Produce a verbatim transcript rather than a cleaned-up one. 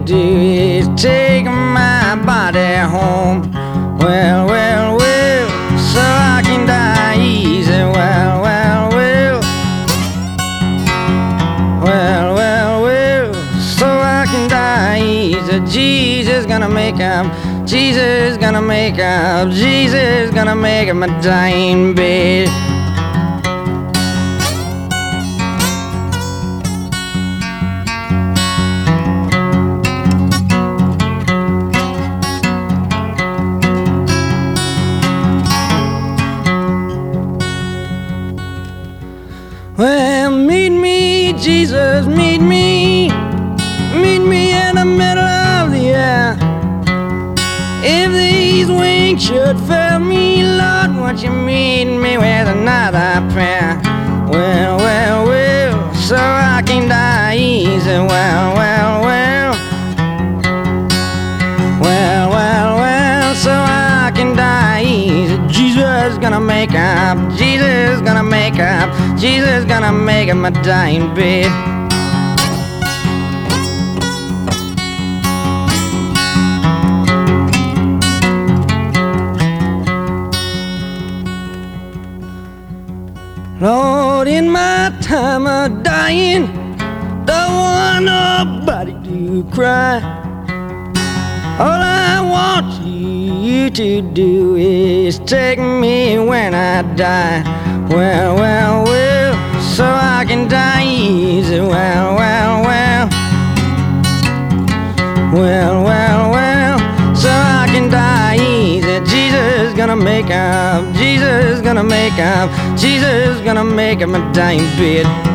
do is take my body home. Well, well, well, so I can die easy. Well, well, well, well, well, well, so I can die easy. Jesus gonna make up, Jesus gonna make up, Jesus gonna make up my dying bed. Well, meet me, Jesus, meet me, meet me in the middle of the air. If these wings should fail me, Lord, won't you meet me with another prayer? Well, well, well, so I can die easy. Well, well, well, well, well, well, so I can die easy. Jesus gonna make up, Jesus gonna make up, Jesus gonna make up my dying bed. Lord, in my time of dying, don't want nobody to cry. All I want you to do is take me when I die. Well, well, well, so I can die easy. Well, well, well, well, well, well, so I can die easy. Jesus gonna make up, Jesus gonna make up, Jesus gonna make up my dying bed.